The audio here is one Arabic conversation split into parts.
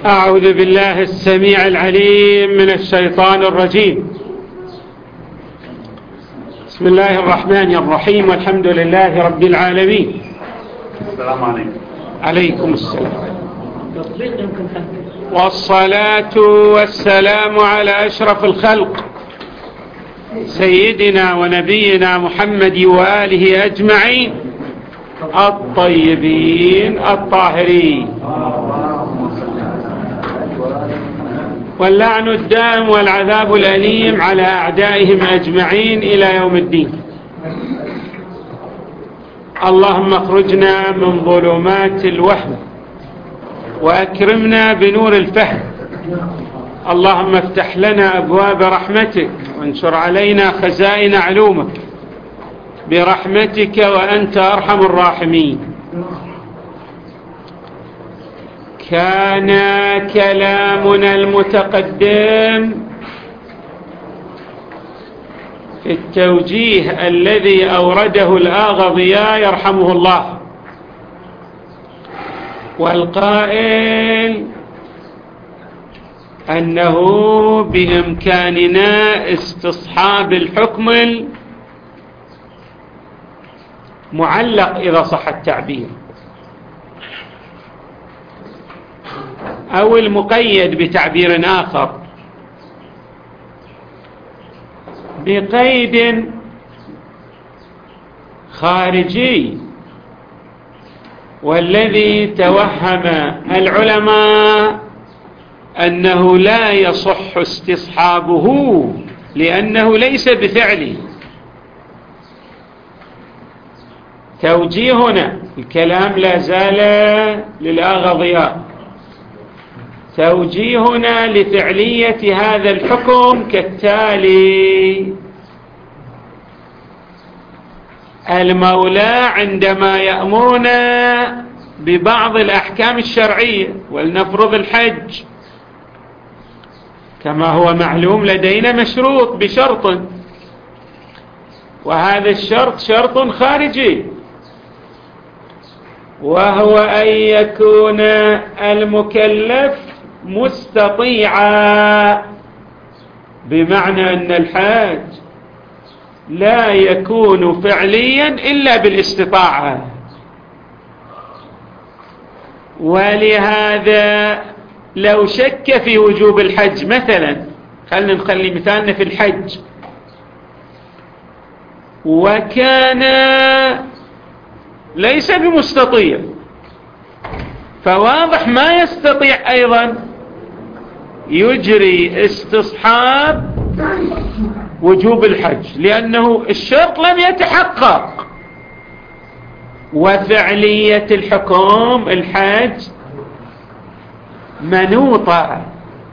أعوذ بالله السميع العليم من الشيطان الرجيم. بسم الله الرحمن الرحيم، والحمد لله رب العالمين. السلام عليكم. عليكم السلام. والصلاة والسلام على أشرف الخلق سيدنا ونبينا محمد وآله أجمعين الطيبين الطاهرين، واللعن الدائم والعذاب الأليم على أعدائهم أجمعين إلى يوم الدين. اللهم اخرجنا من ظلمات الوهم وأكرمنا بنور الفهم. اللهم افتح لنا أبواب رحمتك وانشر علينا خزائن علومك برحمتك وأنت أرحم الراحمين. كان كلامنا المتقدم في التوجيه الذي أورده الآغضياء يرحمه الله، والقائل أنه بإمكاننا استصحاب الحكم المعلق إذا صح التعبير، أو المقيد بتعبير آخر بقيد خارجي، والذي توهم العلماء أنه لا يصح استصحابه لأنه ليس بفعلي. توجيهنا الكلام لا زال للآغضياء، توجيهنا لفعلية هذا الحكم كالتالي: المولى عندما يأمرنا ببعض الأحكام الشرعية، ولنفرض الحج كما هو معلوم لدينا مشروط بشرط، وهذا الشرط شرط خارجي، وهو أن يكون المكلف مستطيعا، بمعنى أن الحاج لا يكون فعليا إلا بالاستطاعة. ولهذا لو شك في وجوب الحج مثلا، خلينا نخلي مثالنا في الحج، وكان ليس بمستطيع، فواضح ما يستطيع أيضا يجري استصحاب وجوب الحج، لأنه الشرط لم يتحقق، وفعلية الحكم الحج منوطة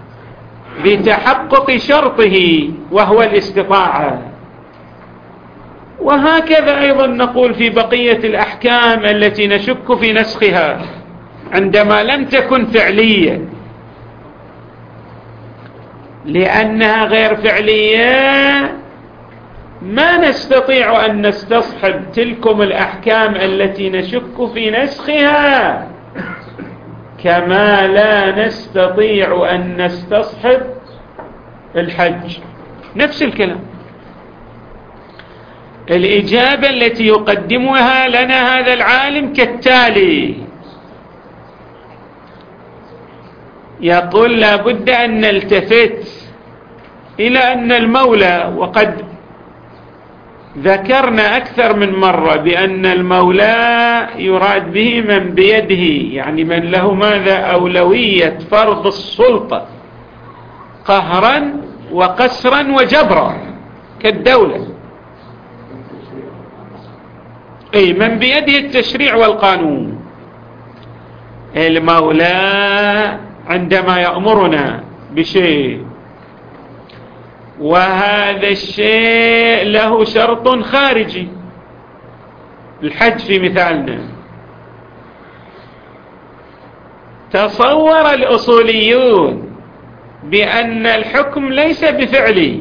بتحقق شرطه وهو الاستطاعة. وهكذا أيضا نقول في بقية الأحكام التي نشك في نسخها عندما لم تكن فعلية، لأنها غير فعلية ما نستطيع أن نستصحب تلكم الأحكام التي نشك في نسخها، كما لا نستطيع أن نستصحب الحج. نفس الكلام. الإجابة التي يقدمها لنا هذا العالم كالتالي: يقول لا بد أن نلتفت إلى أن المولى، وقد ذكرنا أكثر من مرة بأن المولى يراد به من بيده، يعني من له ماذا؟ أولوية فرض السلطة قهرا وقسرا وجبرا كالدولة، أي من بيده التشريع والقانون. المولى عندما يأمرنا بشيء وهذا الشيء له شرط خارجي، الحج في مثالنا، تصور الأصوليون بأن الحكم ليس بفعلي،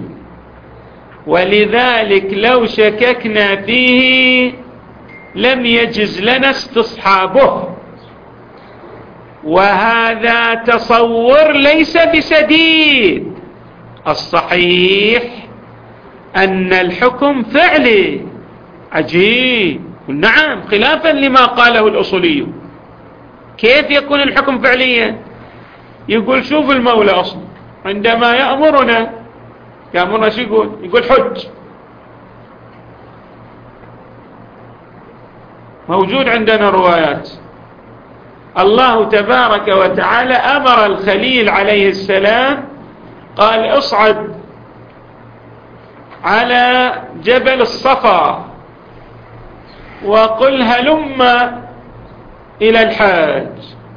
ولذلك لو شككنا فيه لم يجز لنا استصحابه، وهذا تصور ليس بسديد. الصحيح أن الحكم فعلي. عجيب. نعم، خلافا لما قاله الأصولي. كيف يكون الحكم فعليا؟ يقول شوف المولى أصلا عندما يأمرنا شو يقول حج. موجود عندنا روايات. الله تبارك وتعالى أمر الخليل عليه السلام، قال اصعد على جبل الصفا وقل هلم إلى الحاج.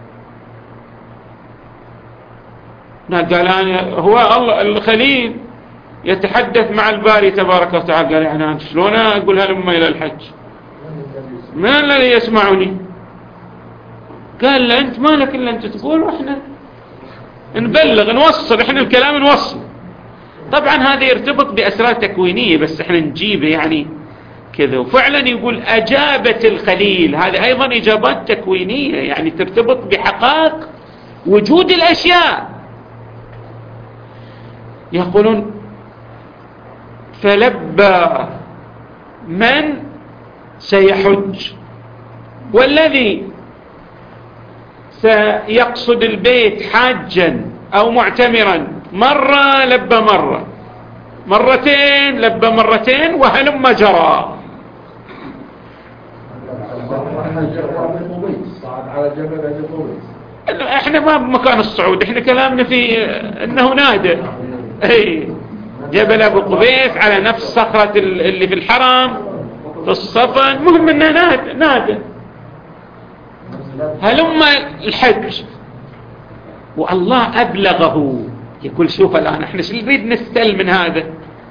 قال هو الله الخليل يتحدث مع الباري تبارك وتعالى، قال أنا شلون أقول هلم إلى الحج؟ من الذي يسمعني؟ قال له أنت مالك إلا أنت تقول وإحنا نبلغ نوصل، إحنا الكلام نوصل. طبعا هذا يرتبط بأسرار تكوينية بس إحنا نجيبه يعني كذا. وفعلا يقول أجابت الخليل، هذا أيضا إجابات تكوينية يعني ترتبط بحقائق وجود الأشياء. يقولون فلبى من سيحج، والذي سيقصد البيت حاجا أو معتمرا مرة لبى مرة، مرتين لبى مرتين، وهلم جرى. احنا ما بمكان الصعود، احنا كلامنا في انه نادى. اي جبل ابو قبيس على نفس صخرة اللي في الحرم في الصفا، المهم انه نادى هلم الحج. والله ابلغه. يقول شوف الان احنا شو نريد نستل من هذا؟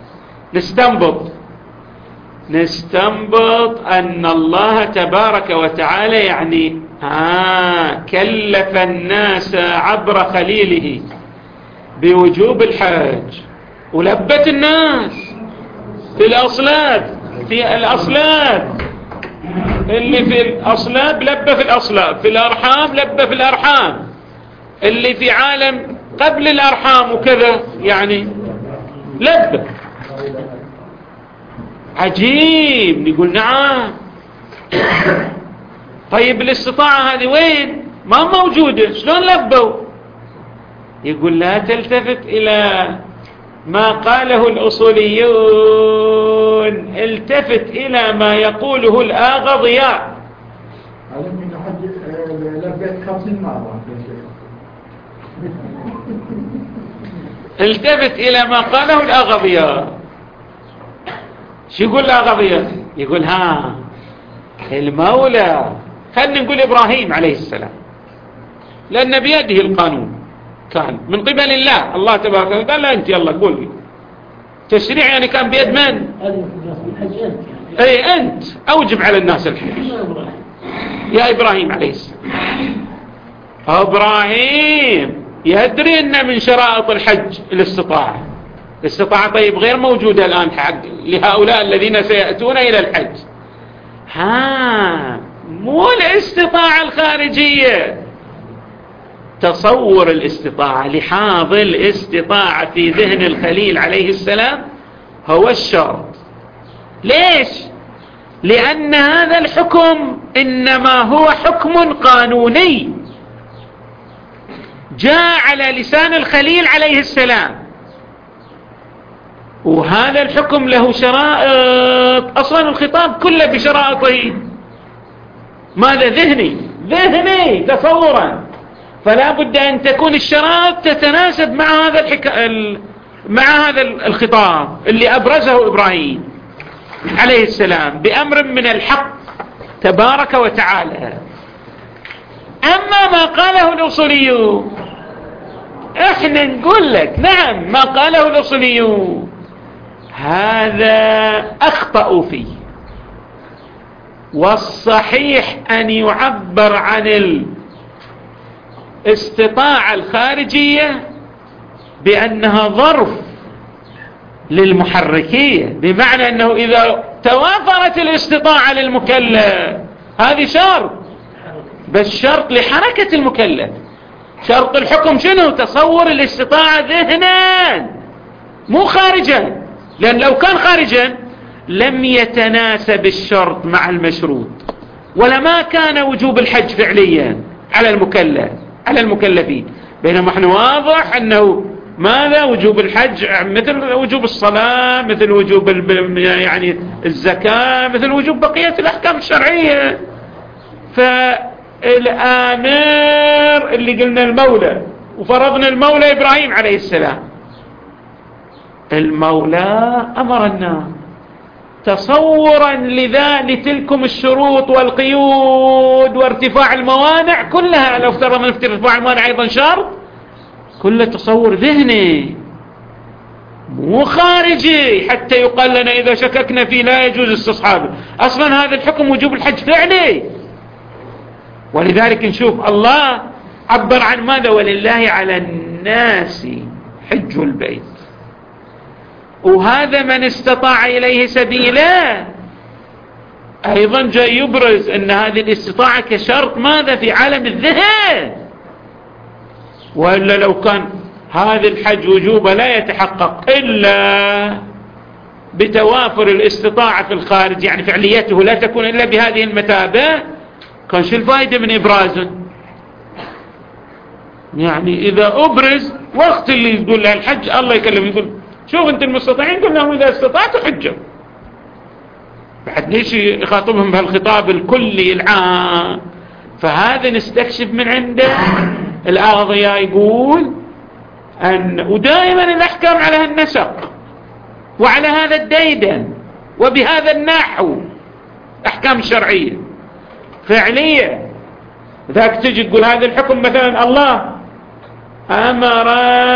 نستنبط أن الله تبارك وتعالى يعني كلف الناس عبر خليله بوجوب الحج، ولبت الناس في الأصلاب اللي في الأصلاب لبى في الأصلاب، في الأرحام لبى في الأرحام، اللي في عالم قبل الأرحام وكذا يعني لبى. عجيب. نقول نعم. طيب الاستطاعة هذه وين؟ ما موجودة، شلون لبوا؟ يقول لا تلتفت إلى ما قاله الأصوليون، التفت إلى ما يقوله الآغضياء. التفت إلى ما قاله الآغضياء. شو يقول الآغضياء؟ يقول المولى، خلينا نقول إبراهيم عليه السلام، لأن بيده القانون كان من قبل الله تبارك وتعالى. قال لا أنت يلا قول تشريع يعني كان بيد من؟ أي أنت أوجب على الناس الحج يا إبراهيم عليه السلام. إبراهيم يدري أن من شرائط الحج الاستطاعة. طيب غير موجودة الآن حق لهؤلاء الذين سيأتون إلى الحج. مو الاستطاعة الخارجية، تصور الاستطاعة، لحاظ الاستطاعة في ذهن الخليل عليه السلام هو الشرط. ليش؟ لأن هذا الحكم إنما هو حكم قانوني جاء على لسان الخليل عليه السلام، وهذا الحكم له شرائط. أصلا الخطاب كله بشرائطه. ماذا؟ ذهني تصورا. فلا بد أن تكون الشرائط تتناسب مع هذا الخطاب اللي أبرزه إبراهيم عليه السلام بأمر من الحق تبارك وتعالى. أما ما قاله الأصوليون احنا نقول لك نعم، ما قاله الأصوليون هذا أخطأوا فيه، والصحيح أن يعبر عن الاستطاعة الخارجية بأنها ظرف للمحركية، بمعنى أنه إذا توافرت الاستطاعة للمكلف هذه شرط بس شرط لحركة المكلف. شرط الحكم شنو؟ تصور الاستطاعة ذهنا مو خارجا، لأن لو كان خارجا لم يتناسب الشرط مع المشروط، ولا ما كان وجوب الحج فعليا على المكلفين. بينما احنا واضح أنه ماذا؟ وجوب الحج مثل وجوب الصلاة، مثل وجوب يعني الزكاة، مثل وجوب بقية الأحكام الشرعية. فالآمر اللي قلنا المولى، وفرضنا المولى إبراهيم عليه السلام، المولى أمر الناس تصورا لتلكم الشروط والقيود وارتفاع الموانع كلها. لو افترضنا ارتفاع الموانع أيضا شرط، كله تصور ذهني مو خارجي، حتى يقال لنا إذا شككنا فيه لا يجوز استصحابه. أصلا هذا الحكم وجوب الحج فعلي. ولذلك نشوف الله عبر عن ماذا؟ ولله على الناس حج البيت، وهذا من استطاع إليه سبيلا. أيضا جاء يبرز أن هذه الاستطاعة كشرط ماذا؟ في عالم الذهن. وإلا لو كان هذا الحج وجوبه لا يتحقق إلا بتوافر الاستطاعة في الخارج، يعني فعليته لا تكون إلا بهذه المثابة، كان شو الفائدة من إبرازه؟ يعني إذا أبرز وقت اللي يقول له الحج الله يكلم يقول شوف أنت المستطيعين، قلنا لهم إذا استطعتوا حجوا. بعد ليش يخاطبهم بهالخطاب الكلي العام؟ فهذا نستكشف من عنده الأغضياء يقول ودائما الأحكام على هالنسق وعلى هذا الديدن وبهذا النحو، أحكام شرعية فعلية. ذاك تجي تقول هذا الحكم مثلا الله أمر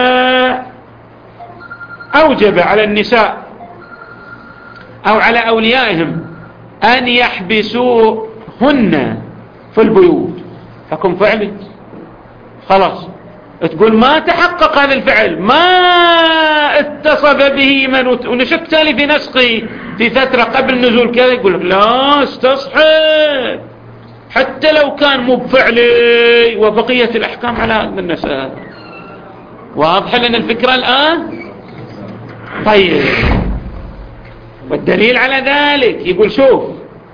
أوجب على النساء أو على أوليائهم أن يحبسوهن في البيوت، حكم فعلي خلاص. تقول ما تحقق هذا الفعل، ما اتصف به من، ونشك تالي في نسقه في فترة قبل نزول كذا، يقول لك لا استصحب حتى لو كان مو بفعلي، وبقية الأحكام على هذا النساء. واضح لنا الفكرة الآن؟ طيب، والدليل على ذلك يقول شوف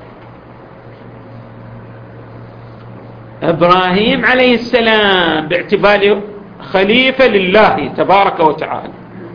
إبراهيم عليه السلام باعتباره خليفة لله تبارك وتعالى،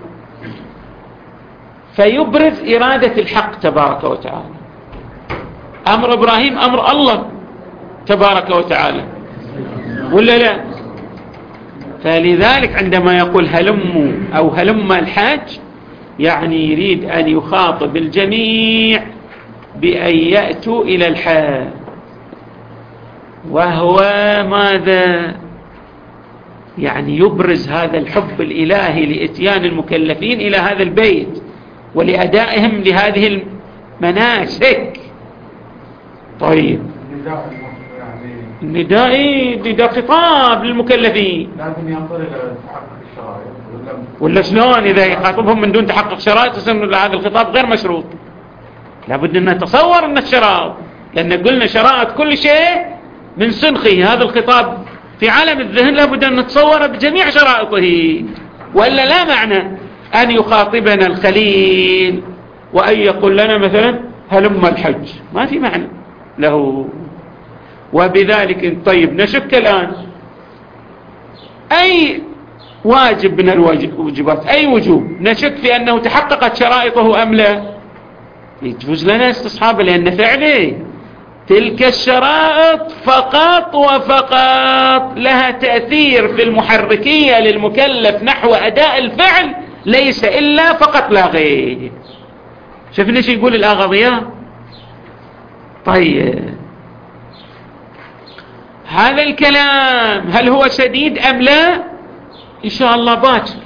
فيبرز إرادة الحق تبارك وتعالى. أمر إبراهيم أمر الله تبارك وتعالى ولا لا؟ فلذلك عندما يقول هلموا أو هلم الحج، يعني يريد أن يخاطب الجميع بأن يأتوا إلى الحج، وهو ماذا؟ يعني يبرز هذا الحب الإلهي لإتيان المكلفين إلى هذا البيت ولأدائهم لهذه المناسك. طيب، نداء خطاب للمكلفين، لازم ينظر إلى تحقق الشرائط ولا شلون؟ إذا يخاطبهم من دون تحقق شرائط يصير هذا الخطاب غير مشروط. لابد أن نتصور أن الشرائط، لأن قلنا شرائط كل شيء من سنخه. هذا الخطاب في عالم الذهن لابد أن نتصور بجميع شرائطه، وإلا لا معنى أن يخاطبنا الخليل وأن يقول لنا مثلا هلم الحج، ما في معنى له. وبذلك طيب نشك الآن أي واجب من الواجبات، أي وجوب نشك في أنه تحققت شرائطه أم لا؟ يجوز لنا استصحابه، لأن فعله تلك الشرائط فقط وفقط لها تأثير في المحركية للمكلف نحو أداء الفعل، ليس إلا فقط لا غير. شفنا شو يقول الأغضياء؟ طيب، هذا الكلام هل هو سديد أم لا؟ إن شاء الله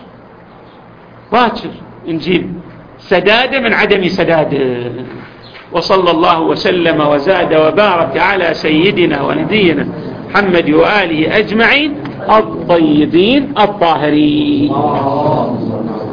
باكر نجيب سدادة من عدم سدادة. وصلى الله وسلم وزاد وبارك على سيدنا ونبينا محمد وآله أجمعين الطيبين الطاهرين.